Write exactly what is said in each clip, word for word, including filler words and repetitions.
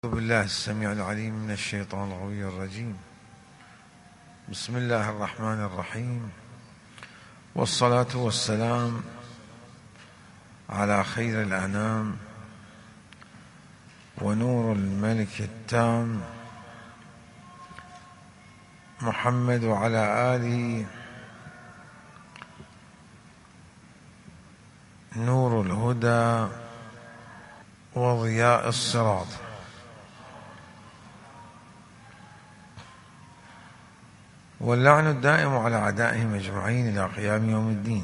أعوذ بالله السميع العليم من الشيطان الغوي الرجيم. بسم الله الرحمن الرحيم، والصلاة والسلام على خير الأنام ونور الملك التام محمد وعلى آله نور الهدى وضياء الصراط. واللعن الدائم على أعدائهم أجمعين إلى قيام يوم الدين.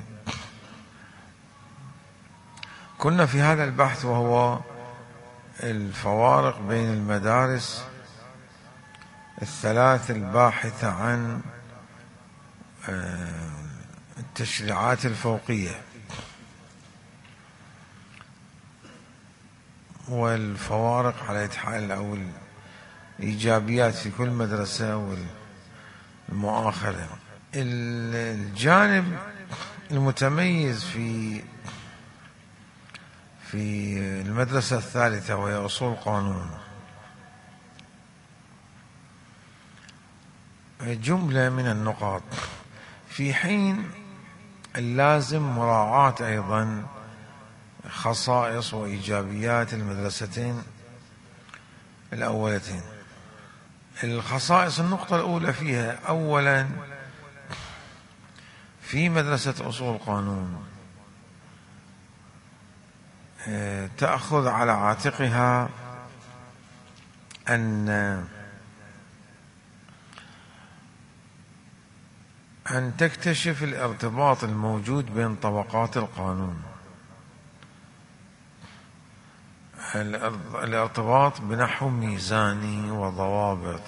كنا في هذا البحث وهو الفوارق بين المدارس الثلاث الباحثة عن التشريعات الفوقية، والفوارق على حال أو الإيجابيات في كل مدرسة والمؤاخرة. الجانب المتميز في في المدرسة الثالثة وهي أصول قانون، جملة من النقاط، في حين اللازم مراعاة أيضا خصائص وإيجابيات المدرستين الأولتين. الخصائص، النقطة الأولى فيها، أولا في مدرسة أصول قانون تأخذ على عاتقها أن أن تكتشف الارتباط الموجود بين طبقات القانون، الارتباط بنحو ميزاني وضوابط،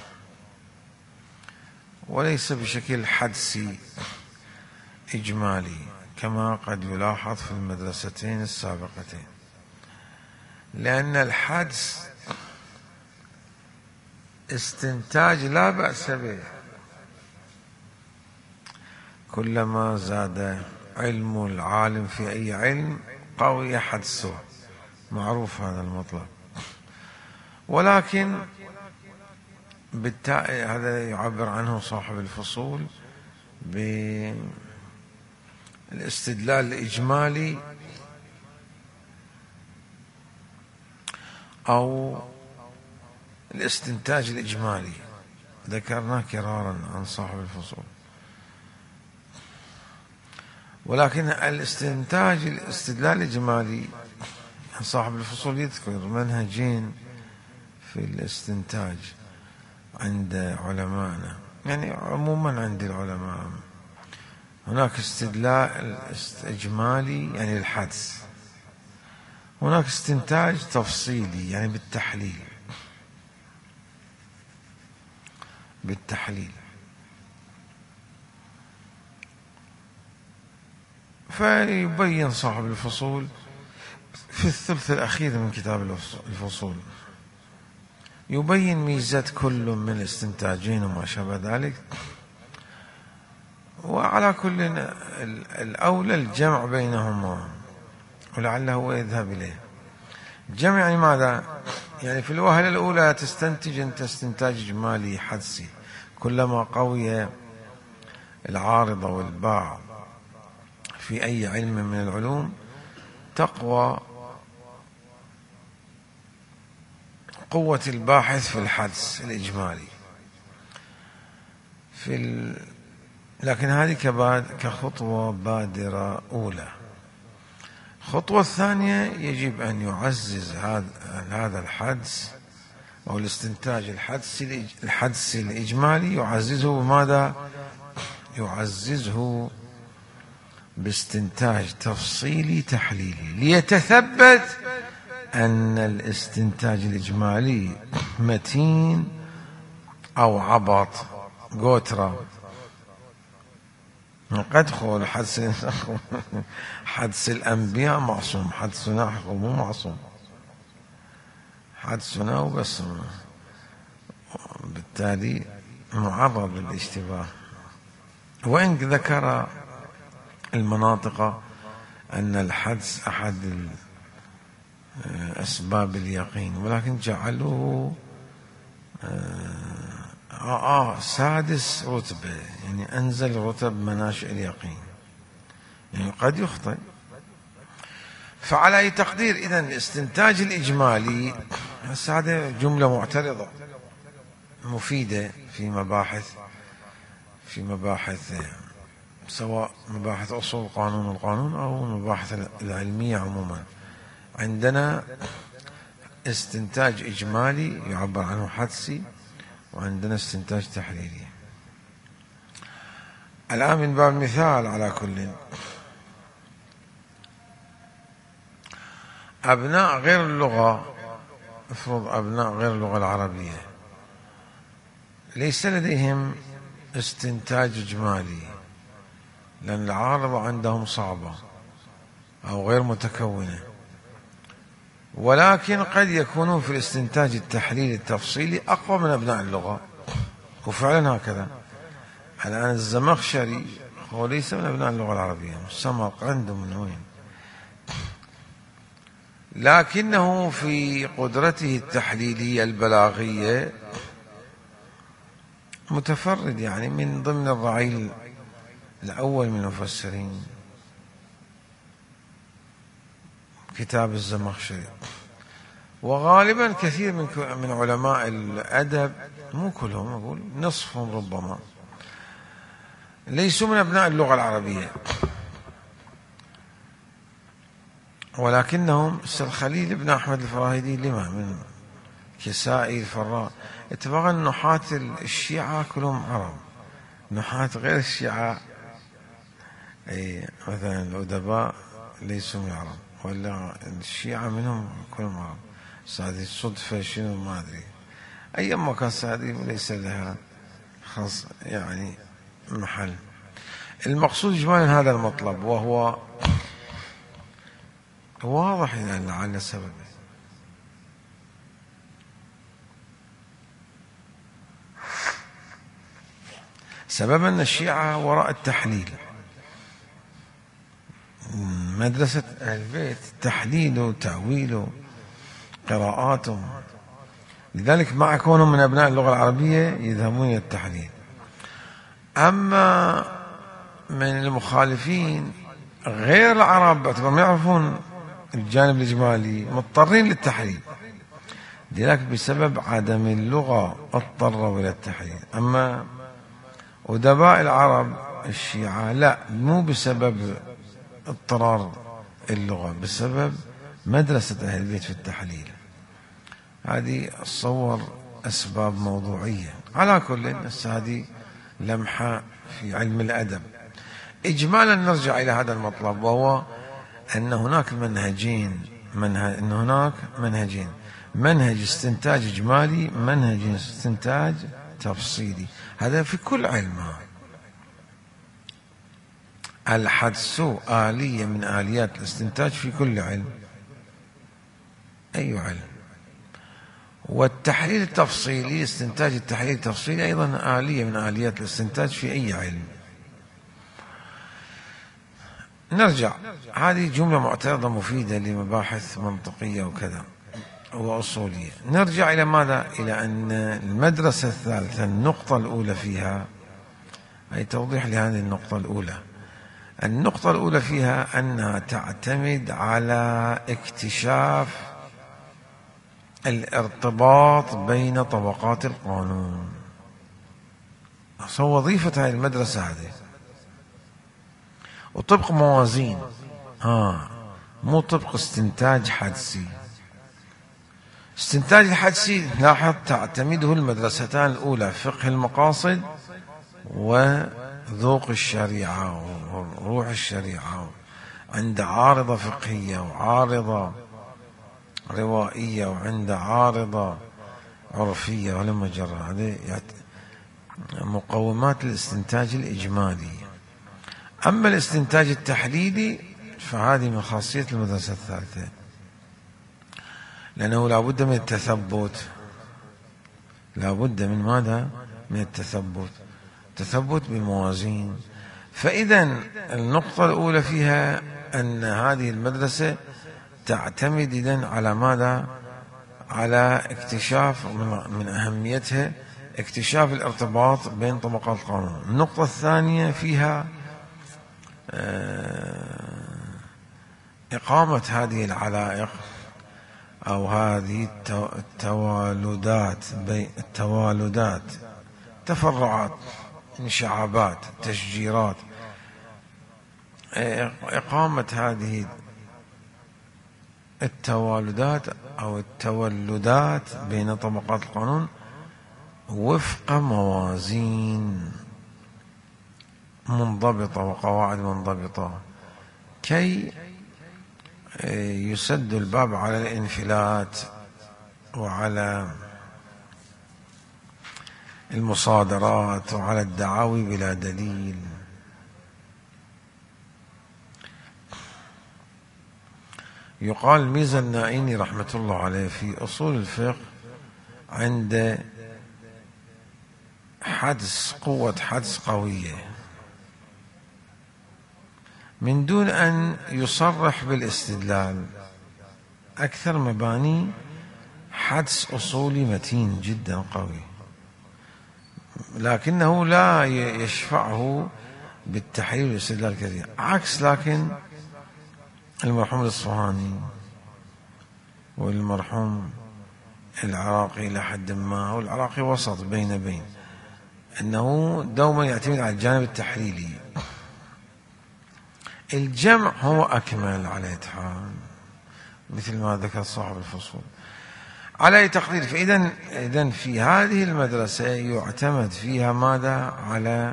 وليس بشكل حدسي إجمالي كما قد يلاحظ في المدرستين السابقتين، لأن الحدس استنتاج لا بأس به، كلما زاد علم العالم في أي علم قوي حدسه، معروف هذا المطلب. ولكن بالتالي هذا يعبر عنه صاحب الفصول بالاستدلال الإجمالي أو الاستنتاج الإجمالي، ذكرناه كرارا عن صاحب الفصول. ولكن الاستنتاج الاستدلال الإجمالي، صاحب الفصول يذكر منهجين في الاستنتاج عند علمائنا، يعني عموما عند العلماء. هناك استدلال إجمالي يعني الحدس، هناك استنتاج تفصيلي يعني بالتحليل بالتحليل فيبين صاحب الفصول في الثلث الأخير من كتاب الفصول، يبين ميزة كل من الاستنتاجين وما شابه ذلك. وعلى كل الأولى الجمع بينهما، ولعله هو يذهب إليه. الجمع يعني ماذا؟ يعني في الوهلة الأولى تستنتج أنت استنتاج إجمالي حدسي، كلما قوي العارضة والباع في أي علم من العلوم تقوى قوة الباحث في الحدس الإجمالي في ال... لكن هذه كباد كخطوة بادرة أولى. الخطوة الثانية يجب أن يعزز هذا الحدس أو الاستنتاج الحدسي الحدسي الإجمالي، يعززه بماذا؟ يعززه باستنتاج تفصيلي تحليلي، ليتثبت أن الاستنتاج الإجمالي متين أو عبط قوترة. قد قول حدس حدس الأنبياء معصوم، حدسنا مو معصوم، حدسنا وبس، بالتالي معرض للاشتباه. وإن ذكر المناطق أن الحدس أحد أسباب اليقين، ولكن جعلوه آه آه سادس رتبة، يعني أنزل رتب مناشئ اليقين، يعني قد يخطئ. فعلى أي تقدير إذن الاستنتاج الإجمالي، هذه جملة معترضة مفيدة في مباحث في مباحث سواء مباحث أصول القانون والقانون أو المباحث العلمية عموما. عندنا استنتاج إجمالي يعبر عنه حدسي، وعندنا استنتاج تحليلي. الآن من باب المثال على كل، أبناء غير اللغة، افرض أبناء غير اللغة العربية ليس لديهم استنتاج إجمالي، لأن العارضة عندهم صعبة أو غير متكونة، ولكن قد يكونون في الاستنتاج التحليلي التفصيلي أقوى من أبناء اللغة، وفعلا هكذا. الآن الزمخشري هو ليس من أبناء اللغة العربية، سمرقند من وين، لكنه في قدرته التحليلية البلاغية متفرد، يعني من ضمن الرعيل الأول من المفسرين كتاب الزمخشري. وغالبا كثير من من علماء الأدب، مو كلهم، أقول نصفهم ربما، ليسوا من أبناء اللغة العربية، ولكنهم الخليل بن أحمد الفراهيدي لما من كسائي الفراء، اتفاقا نحاة الشيعة كلهم عرب، نحاة غير الشيعة أي مثلا الأدباء ليسوا من العرب، ولا الشيعة منهم كلهم عرب. هذه صدفة شنو ما أدري، أيما كان هذه ليس لها خاص يعني محل. المقصود إجمالا هذا المطلب، وهو واضح يعني لعل سبب سبب أن الشيعة وراء التحليل، مدرسة أهل البيت تحليل وتأويل قراءاتهم، لذلك مع كونهم من أبناء اللغة العربية يذهبون إلى التحليل. أما من المخالفين غير العرب ما يعرفون الجانب الإجمالي، مضطرين للتحليل، لذلك بسبب عدم اللغة اضطروا إلى التحليل. أما أدباء العرب الشيعة لا، مو بسبب اضطرار اللغة، بسبب مدرسة أهل البيت في التحليل. هذه الصور أسباب موضوعية. على كل، هذه لمحة في علم الأدب. إجمالا نرجع إلى هذا المطلب، وهو أن هناك منهجين، منهج أن هناك منهجين، منهج استنتاج إجمالي، منهج استنتاج تفصيلي. هذا في كل علم. الحدس آلية من آليات الاستنتاج في كل علم، أي علم. والتحليل التفصيلي، استنتاج التحليل التفصيلي أيضا آلية من آليات الاستنتاج في أي علم. نرجع، هذه جملة معترضة مفيدة لمباحث منطقية وكذا وأصولية. نرجع إلى ماذا؟ إلى أن المدرسة الثالثة النقطة الأولى فيها، أي توضيح لهذه النقطة الأولى. النقطة الأولى فيها أنها تعتمد على اكتشاف الارتباط بين طبقات القانون. هو وظيفة هذه المدرسة هذه، وطبق موازين، ها مو طبق استنتاج حدسي. استنتاج الحدسي لاحظ تعتمده المدرستان الأولى، فقه المقاصد وذوق الشريعة وروح الشريعة، عند عارضة فقهية وعارضة روائية وعند عارضة عرفية، ولما جرى هذه مقومات الاستنتاج الإجمالي. أما الاستنتاج التحليلي فهذه من خاصية المدرسة الثالثة، لأنه لا بد من التثبت، لا بد من ماذا؟ من التثبت، تثبت بالموازين. فإذا النقطة الأولى فيها أن هذه المدرسة تعتمد إذن على ماذا؟ على اكتشاف من أهميتها اكتشاف الارتباط بين طبقات القانون. النقطة الثانية فيها إقامة هذه العلائق أو هذه التوالدات التوالدات تفرعات انشعابات تشجيرات، إقامة هذه التوالدات أو التولدات بين طبقات القانون وفق موازين منضبطة وقواعد منضبطة كي يسد الباب على الانفلات وعلى المصادرات وعلى الدعاوي بلا دليل. يقال ميزة النائيني رحمة الله عليه في أصول الفقه عند حدس قوة حدس قوية من دون أن يصرح بالاستدلال، أكثر مباني حدس أصولي متين جدا قوي، لكنه لا يشفعه بالتحليل والاستدلال كثير، عكس لكن المرحوم الإصفهاني والمرحوم العراقي لحد ما، والعراقي وسط بين بين، أنه دوما يعتمد على الجانب التحليلي. الجمع هو أكمل على إتحان مثل ما ذكر صاحب الفصول على أي تقدير. فإذا إذن في هذه المدرسة يعتمد فيها ماذا؟ على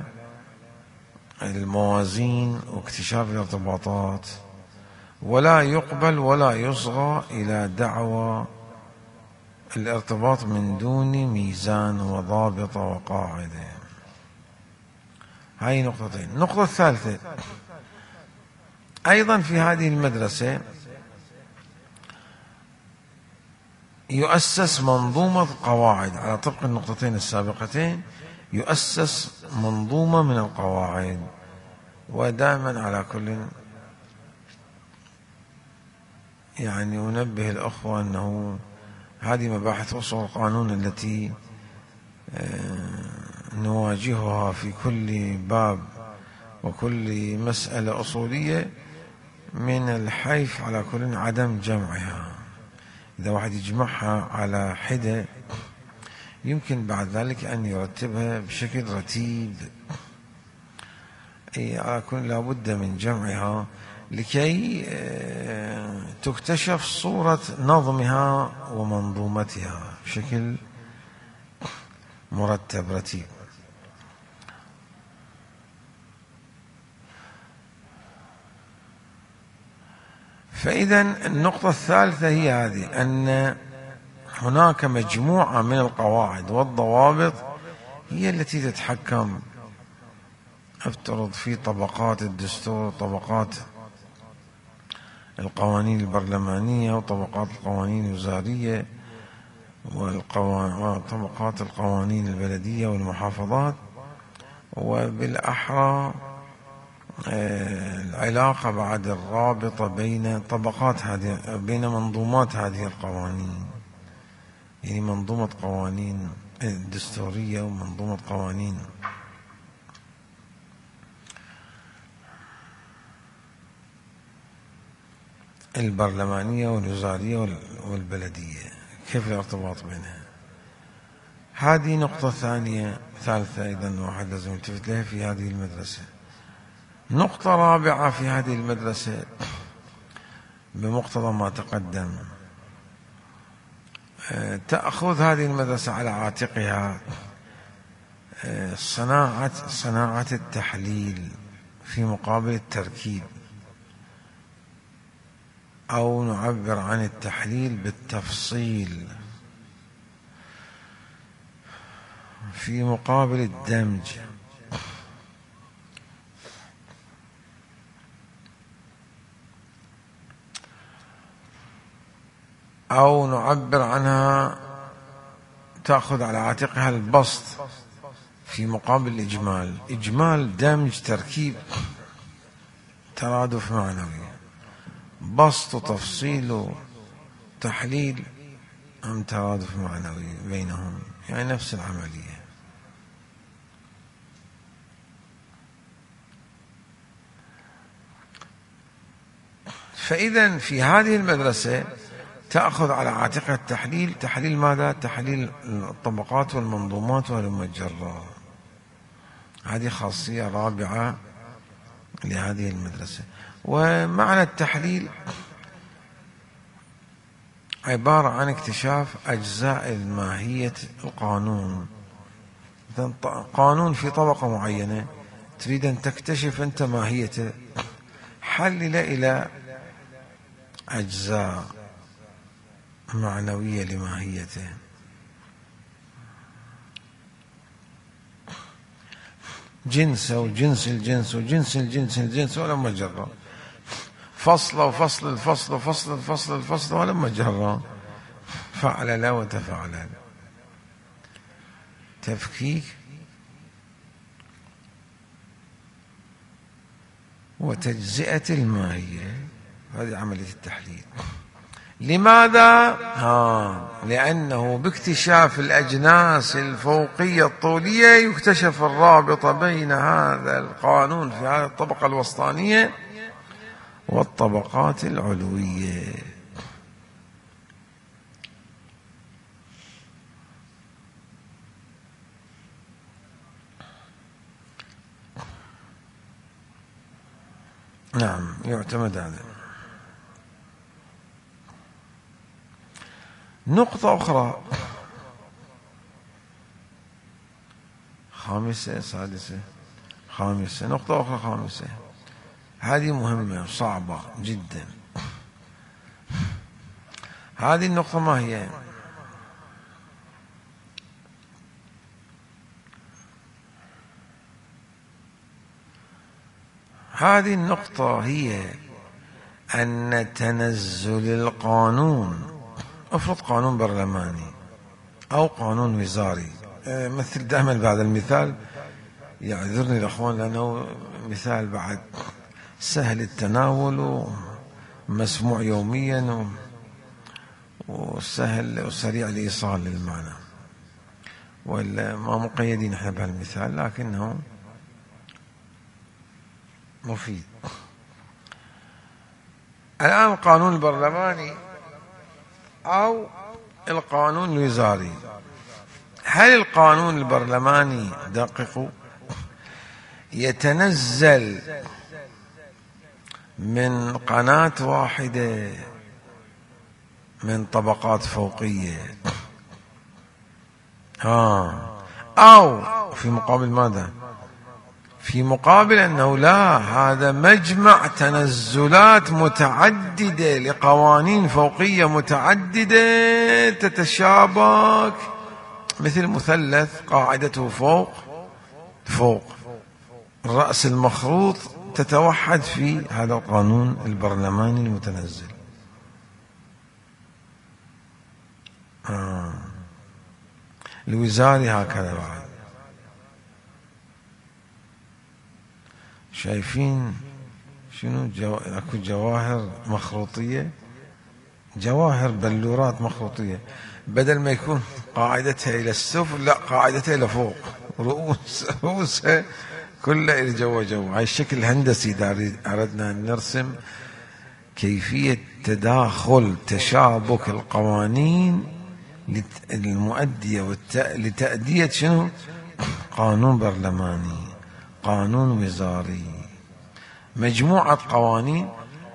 الموازين واكتشاف الارتباطات، ولا يقبل ولا يصغى إلى دعوى الارتباط من دون ميزان وضابط وقاعدة. هاي نقطتين. النقطة الثالثة أيضا في هذه المدرسة يؤسس منظومة قواعد على طبق النقطتين السابقتين، يؤسس منظومة من القواعد. ودائما على كل يعني أنبه الأخوة أنه هذه مباحث أصول القانون التي نواجهها في كل باب وكل مسألة أصولية من الحيف على كل عدم جمعها. إذا واحد يجمعها على حدة يمكن بعد ذلك أن يرتبها بشكل رتيب، أي على كل لابد من جمعها لكي تكتشف صورة نظمها ومنظومتها بشكل مرتب رتيب. فإذا النقطة الثالثة هي هذه، أن هناك مجموعة من القواعد والضوابط هي التي تتحكم افترض في طبقات الدستور، طبقات القوانين البرلمانية وطبقات القوانين الوزارية وطبقات القوانين البلدية والمحافظات، وبالأحرى العلاقة بعد الرابطة بين طبقات هذه بين منظومات هذه القوانين، يعني منظومة قوانين دستورية ومنظومة قوانين البرلمانية والوزارية والبلدية، كيف الارتباط بينها. هذه نقطة ثانية ثالثة أيضا واحد لازم يلتفت لها في هذه المدرسة. نقطة رابعة في هذه المدرسة بمقتضى ما تقدم، تأخذ هذه المدرسة على عاتقها صناعة صناعة التحليل في مقابل التركيب، أو نعبر عن التحليل بالتفصيل في مقابل الدمج، أو نعبر عنها تأخذ على عاتقها البسط في مقابل الإجمال. إجمال، دمج، تركيب، ترادف معنوي. بسط وتفصيل وتحليل أم ترادف معنوي بينهم، يعني نفس العملية. فإذا في هذه المدرسة تأخذ على عاتقها التحليل. تحليل ماذا؟ تحليل الطبقات والمنظومات والمجرة. هذه خاصية رابعة لهذه المدرسة. ومعنى التحليل عبارة عن اكتشاف أجزاء الماهية القانون. قانون في طبقة معينة تريد أن تكتشف أنت ماهيته، حلل إلى أجزاء معنوية لماهيته. جنس وجنس الجنس وجنس الجنس الجنس ولا مجرة، فصل وفصل الفصل وفصل الفصل الفصل ولا مجرة، فعلل وتفعلل، تفكيك وتجزئة الماهية. هذه عملية التحليل. لماذا؟ ها لأنه باكتشاف الأجناس الفوقية الطولية يكتشف الرابط بين هذا القانون في هذه الطبقة الوسطانية والطبقات العلوية. نعم يعتمد هذا. نقطة أخرى خامسة سادسة خامسة نقطة أخرى خامسة، هذه مهمة وصعبة جدا. هذه النقطة ما هي؟ هذه النقطة هي أن تنزل القانون، افرض قانون برلماني أو قانون وزاري، مثل دائما بهذا المثال، يعذرني الأخوان لأنه مثال بعد سهل التناول ومسموع يوميا وسهل وسريع الإيصال للمعنى، ولا ما مقيدين احنا بهالمثال لكنه مفيد. الآن القانون البرلماني أو القانون الوزاري، هل القانون البرلماني دقق يتنزل من قناة واحدة من طبقات فوقية، ها أو في مقابل ماذا؟ في مقابل أنه لا، هذا مجمع تنزلات متعددة لقوانين فوقية متعددة تتشابك، مثل مثلث قاعدته فوق فوق الرأس المخروط، تتوحد في هذا القانون البرلماني المتنزل. آه. الوزاري هكذا بعد. شايفين شنو جو... اكو جواهر مخروطية، جواهر بلورات مخروطية، بدل ما يكون قاعدتها إلى السفل لا قاعدتها إلى فوق، رؤوس رؤوسها كلها إلى جوا جوا. هاي الشكل الهندسي إذا أردنا أن نرسم كيفية تداخل تشابك القوانين المؤدية والت... لتأدية شنو؟ قانون برلماني، قانون وزاري، مجموعة قوانين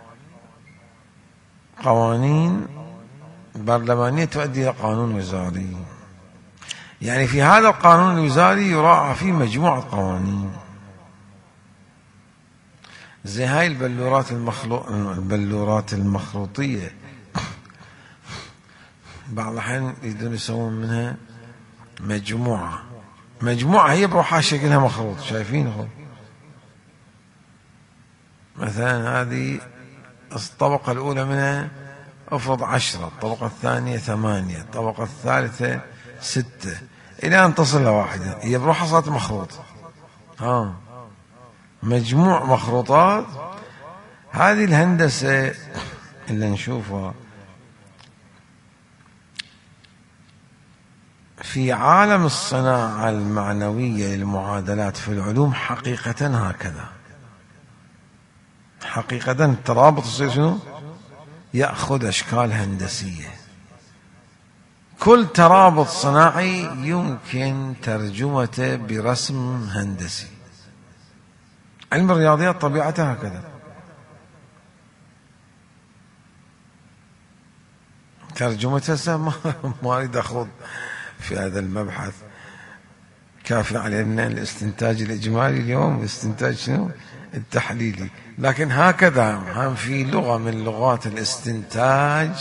قوانين برلمانية تؤدي إلى قانون وزاري. يعني في هذا القانون الوزاري يراعى فيه مجموعة قوانين، زي هاي البلورات المخلو... البلورات المخروطية، بعض الأحيان يريدون يسوون منها مجموعة مجموعة هي بروحها شكلها مخروط. شايفين مثلا هذه الطبقة الأولى منها افرض عشرة، الطبقة الثانية ثمانية، الطبقة الثالثة ستة، إلى أن تصل لواحدة، هي بروحها صارت مخروط. ها مجموع مخروطات. هذه الهندسة اللي نشوفه في عالم الصناعة المعنوية للمعادلات في العلوم حقيقة هكذا. حقيقة الترابط يصير شنو؟ يأخذ أشكال هندسية. كل ترابط صناعي يمكن ترجمته برسم هندسي. علم الرياضيات طبيعته هكذا، ترجمته ما ما أريد أخوض في هذا المبحث، كافي علينا الاستنتاج الإجمالي اليوم والاستنتاج شنو؟ التحليلي. لكن هكذا هم في لغة من لغات الاستنتاج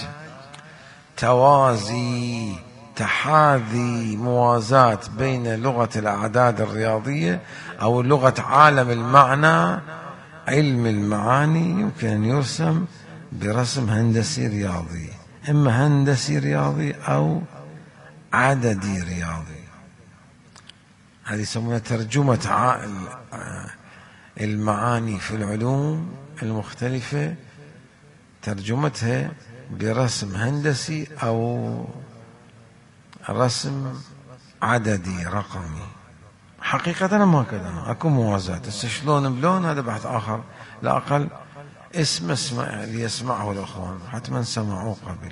توازي، تحاذي، موازاة بين لغة الأعداد الرياضية أو لغة عالم المعنى. علم المعاني يمكن أن يرسم برسم هندسي رياضي، إما هندسي رياضي أو عددي رياضي. هذه يسمونها ترجمة المعاني في العلوم المختلفة، ترجمتها برسم هندسي أو رسم عددي رقمي. حقيقة ما كذا، أكو موازاة. شلون بلون هذا بحث آخر، لا أقل اسم اسمع ليسمعه الأخوان، حتما سمعوه قبل.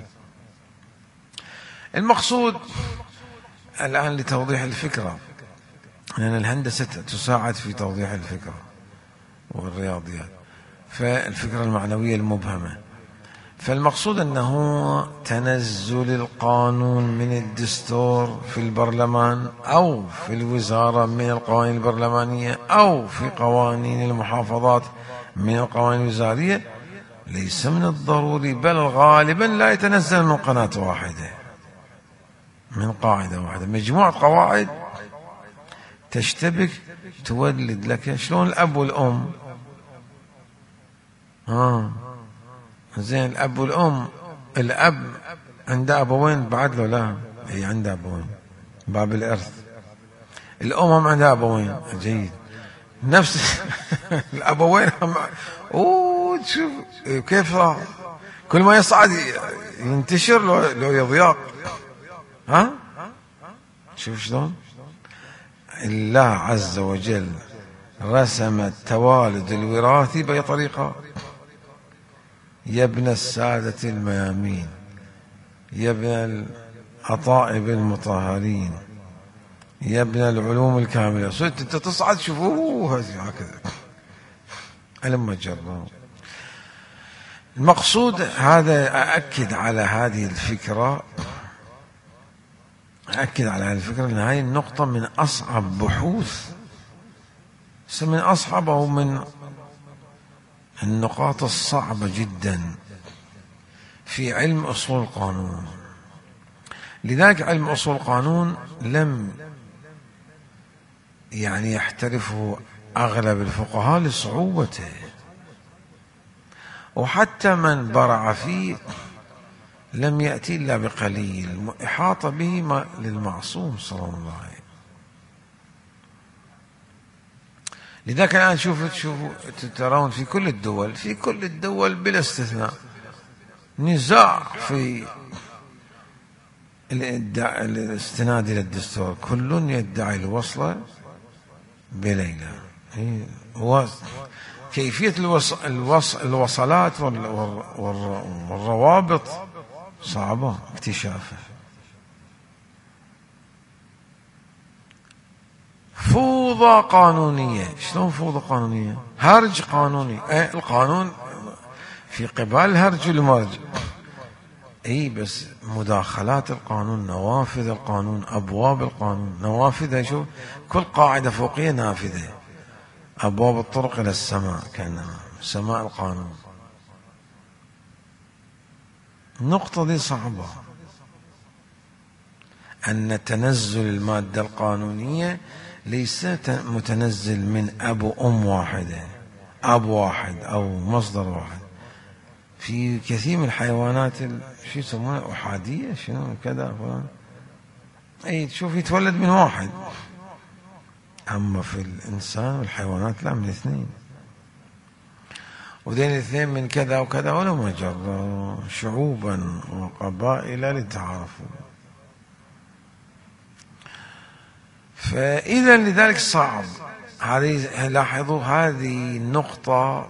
المقصود الآن لتوضيح الفكرة، لأن الهندسة تساعد في توضيح الفكرة والرياضيات، فالفكرة المعنوية المبهمة. فالمقصود أنه تنزل القانون من الدستور في البرلمان أو في الوزارة من القوانين البرلمانية أو في قوانين المحافظات من القوانين الوزارية ليس من الضروري، بل غالبا لا يتنزل من قناة واحدة، من قاعدة واحدة. مجموعة قواعد تشتبك تولد لك شلون الأب والأم. ها زين، الأب والأم، الأب عنده أبوين بعد له؟ لا، هي عندها أبوين باب الإرث. الأم هم عندها أبوين، جيد. نفس الأبوين هم. أوه شوف كيف كل ما يصعد ينتشر لو يضيق. ها شوف شلون الله عز وجل رسم التوالد الوراثي بطريقة. يا ابن السادة الميامين، يا ابن الأطائب المطهرين، يا ابن العلوم الكاملة، صرت انت تصعد شوفوه هكذا ألم جربوا. المقصود هذا، أأكد على هذه الفكرة، أأكد على هذه الفكرة أن هذه النقطة من أصعب بحوث، من أصعب أو من النقاط الصعبة جدا في علم أصول القانون. لذلك علم أصول القانون لم يعني يحترفه أغلب الفقهاء لصعوبته، وحتى من برع فيه لم يأتي إلا بقليل، إحاط به ما للمعصوم صلى الله عليه وسلم. لذلك الآن شوفوا شوفوا ترون في كل الدول، في كل الدول بلا استثناء نزاع في الاستناد إلى الدستور، كل يدعي الوصل بليلى. كيفية الوص... الوص... الوصلات وال... وال... والروابط صعبة اكتشافها. فوضى قانونية. شلون فوضى قانونية؟ هرج قانوني. ايه القانون في قبال الهرج والمرج، اي بس مداخلات القانون، نوافذ القانون، ابواب القانون، نوافذ. شوف كل قاعدة فوقية نافذة، ابواب الطرق الى السماء كانما سماء القانون. النقطة دي صعبة، أن تنزل المادة القانونية ليس متنزل من أب وأم واحدة، أب واحد أو مصدر واحد. في كثير من الحيوانات شو يسمونها أحادية، شنو كذا فلان، أي تشوف يتولد من واحد. أما في الإنسان والحيوانات لا، من اثنين. وذين الاثنين من كذا وكذا ولا مجرة، شعوبا وقبائل لتعارفوا. فإذا لذلك صعب. هذه لاحظوا هذه النقطة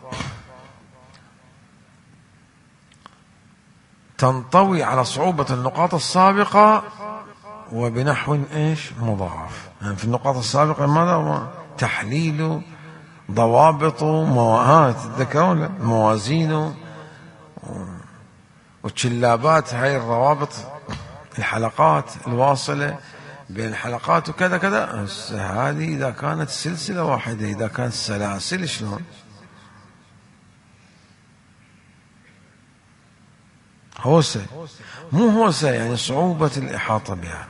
تنطوي على صعوبة النقاط السابقة وبنحو ايش مضاعف. يعني في النقاط السابقة ماذا؟ تحليل ضوابط مواهات، تذكرون الموازين والشلابات، هاي الروابط الحلقات الواصلة بين الحلقات وكذا كذا. هذه إذا كانت سلسلة واحدة، إذا كانت سلاسل شلون؟ هوسة مو هوسة، يعني صعوبة الإحاطة بها.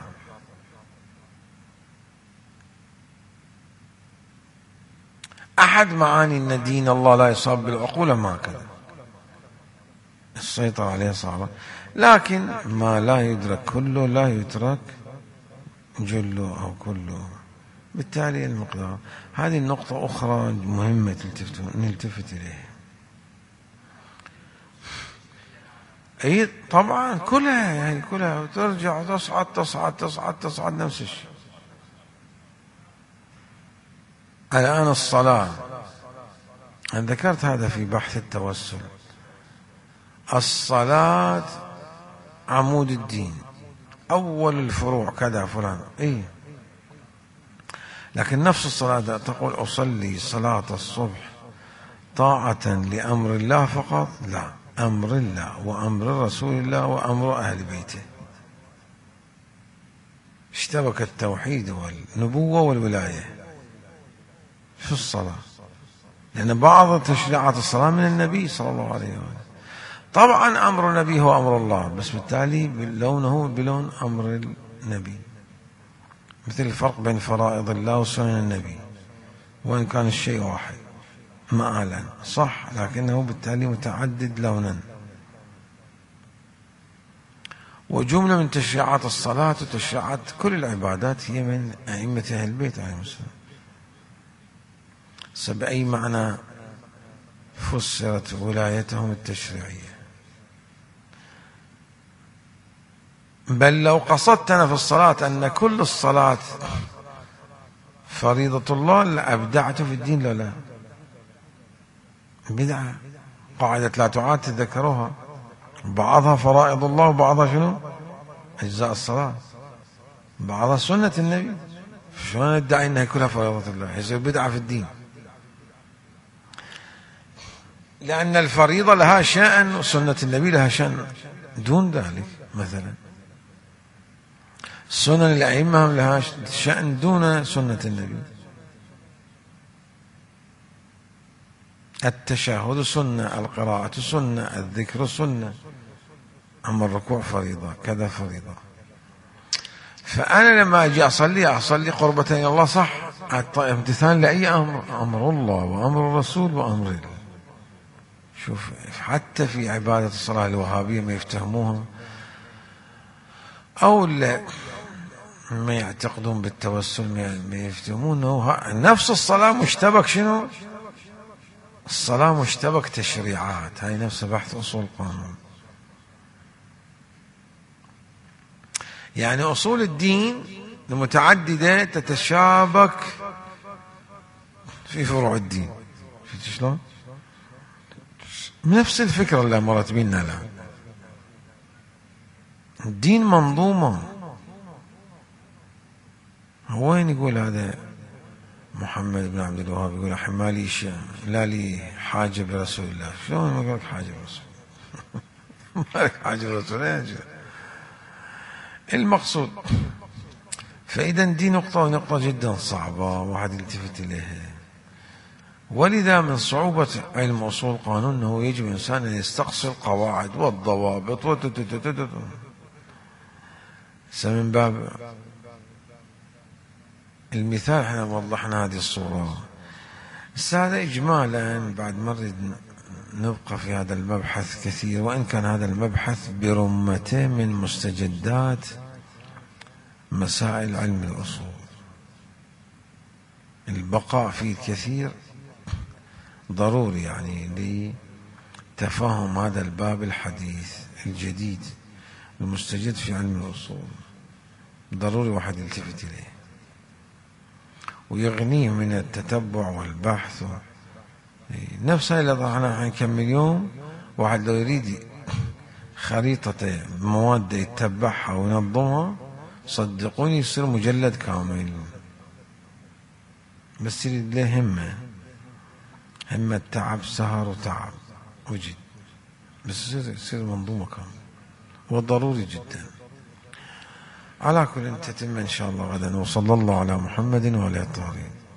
أحد معاني أن دين الله لا يصاب بالعقول ما كذا، السيطرة عليه صعبة، لكن ما لا يدرك كله لا يترك جله أو كله، بالتالي المقدار. هذه النقطة أخرى مهمة نلتفت إليها. أي طبعا كلها يعني كلها ترجع تصعد تصعد تصعد تصعد نفس الشيء. الآن الصلاة، أنا ذكرت هذا في بحث التوسل. الصلاة عمود الدين، أول الفروع كذا فلان، إيه، لكن نفس الصلاة تقول أصلي صلاة الصبح طاعة لأمر الله فقط؟ لا، أمر الله وأمر رسول الله وأمر أهل بيته. اشتبك التوحيد والنبوة والولاية في الصلاة، لأن بعض تشريعات الصلاة من النبي صلى الله عليه وسلم. طبعا أمر النبي هو أمر الله، بس بالتالي لونه بلون أمر النبي، مثل الفرق بين فرائض الله وسنن النبي، وإن كان الشيء واحد مآلا صح، لكنه بالتالي متعدد لونا. وجملة من تشريعات الصلاة وتشريعات كل العبادات هي من أئمة أهل البيت عليهم السلام. بأي معنى فسرت ولايتهم التشريعية؟ بل لو قصدت أنا في الصلاة أن كل الصلاة فريضة الله لأبدعت في الدين. لا لا، بدعة. قاعدة لا تعاد تذكروها، بعضها فرائض الله وبعضها شنو؟ أجزاء الصلاة، بعضها سنة النبي. شلون ندعي أنها كلها فريضة الله؟ يصير بدعة في الدين، لأن الفريضة لها شأن وسنة النبي لها شأن دون ذلك. مثلا سنن الأئمة لها شأن دون سنة النبي. التشهد سنة، القراءة سنة، الذكر سنة، أما الركوع فريضة، كذا فريضة. فأنا لما أجي أصلي أصلي قربتين الله صح، امتثال لأي أمر، أمر الله وأمر الرسول وأمر الله. شوف حتى في عبادة الصلاة الوهابية ما يفتهموها، أو لا ما يعتقدون بالتوسل ما يفتهمون نفس الصلاة مشتبك شنو؟ الصلاة مشتبك تشريعات. هاي نفس بحث أصول القانون. يعني أصول الدين المتعددة تتشابك في فروع الدين. شفت شلون؟ نفس الفكرة اللي مرت بينا الآن. الدين منظومة. وين يقول هذا محمد بن عبد الوهاب؟ يقول حمالي لا لي حاجة برسول الله. شلون ما قالك حاجة برسول الله؟ ما لك حاجة برسول الله. المقصود، فإذا دي نقطة نقطة جدا صعبة واحد يلتفت إليها. ولذا من صعوبة علم أصول القانون أنه يجب الإنسان أن يستقصي القواعد والضوابط وتتتتتت. من باب المثال احنا وضحنا هذه الصورة. بس هذا إجمالا، بعد ما نريد نبقى في هذا المبحث كثير، وإن كان هذا المبحث برمته من مستجدات مسائل علم الأصول. البقاء فيه كثير ضروري يعني تفهم هذا الباب الحديث الجديد المستجد في علم الأصول، ضروري واحد يلتفت إليه ويغنيه من التتبع والبحث. نفسها اللي طرحناها عن كم مليون واحد لو يريد خريطة مواد يتبعها وينظمها صدقوني يصير مجلد كامل، بس يريد له همة، همة تعب سهر وتعب وجد، بس يصير يصير منظومة كامل وضروري جدا. على كل تتم إن شاء الله غدا، وصلى الله على محمد وعلى آله الطاهرين.